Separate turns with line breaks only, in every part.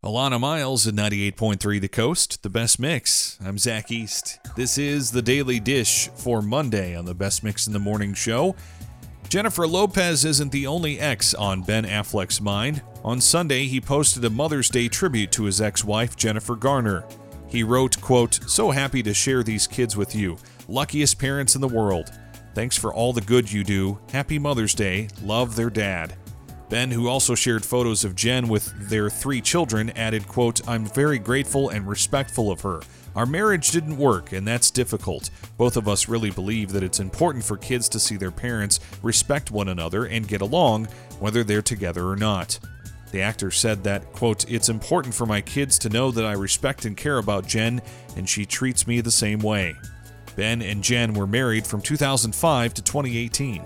Alana Miles at 98.3 The Coast, the best mix. I'm Zach East. This is the Daily Dish for Monday on the Best Mix in the Morning show. Jennifer Lopez isn't the only ex on Ben Affleck's mind. On Sunday, he posted a Mother's Day tribute to his ex-wife, Jennifer Garner. He wrote, quote, "So happy to share these kids with you. Luckiest parents in the world. Thanks for all the good you do. Happy Mother's Day. Love, their dad." Ben, who also shared photos of Jen with their 3 children, added, quote, "I'm very grateful and respectful of her. Our marriage didn't work, and that's difficult. Both of us really believe that it's important for kids to see their parents respect one another and get along, whether they're together or not." The actor said that, quote, "It's important for my kids to know that I respect and care about Jen, and she treats me the same way." Ben and Jen were married from 2005 to 2018.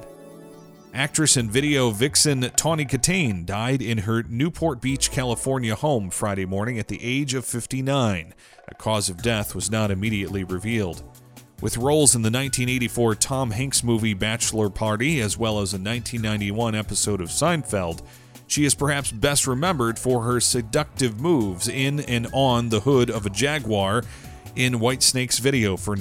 Actress and video vixen Tawny Kitaen died in her Newport Beach, California home Friday morning at the age of 59. A cause of death was not immediately revealed. With roles in the 1984 Tom Hanks movie Bachelor Party, as well as a 1991 episode of Seinfeld, she is perhaps best remembered for her seductive moves in and on the hood of a Jaguar in Whitesnake's video for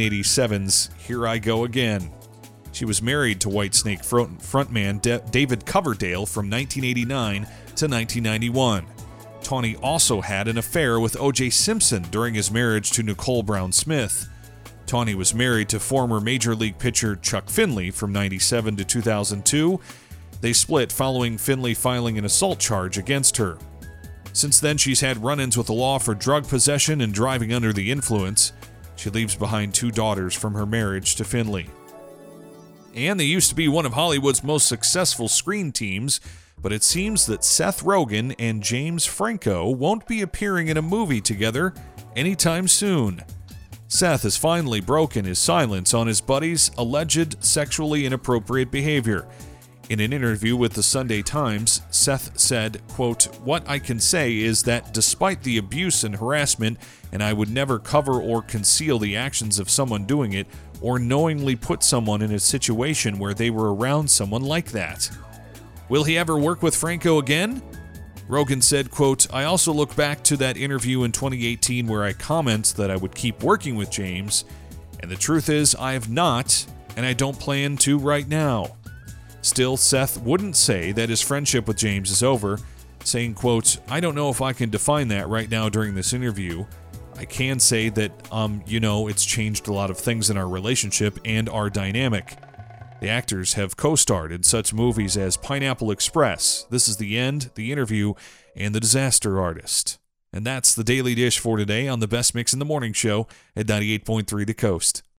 1987's Here I Go Again. She was married to Whitesnake frontman David Coverdale from 1989 to 1991. Tawny also had an affair with O.J. Simpson during his marriage to Nicole Brown Smith. Tawny was married to former Major League pitcher Chuck Finley from 1997 to 2002. They split following Finley filing an assault charge against her. Since then, she's had run-ins with the law for drug possession and driving under the influence. She leaves behind 2 daughters from her marriage to Finley. And they used to be one of Hollywood's most successful screen teams, but it seems that Seth Rogen and James Franco won't be appearing in a movie together anytime soon. Seth has finally broken his silence on his buddy's alleged sexually inappropriate behavior. In an interview with the Sunday Times, Seth said, quote, "What I can say is that despite the abuse and harassment, and I would never cover or conceal the actions of someone doing it, or knowingly put someone in a situation where they were around someone like that." Will he ever work with Franco again? Rogen said, quote, "I also look back to that interview in 2018 where I comment that I would keep working with James, and the truth is I have not, and I don't plan to right now." Still, Seth wouldn't say that his friendship with James is over, saying, quote, "I don't know if I can define that right now during this interview. I can say that, it's changed a lot of things in our relationship and our dynamic." The actors have co-starred in such movies as Pineapple Express, This Is the End, The Interview, and The Disaster Artist. And that's the Daily Dish for today on the Best Mix in the Morning show at 98.3 The Coast.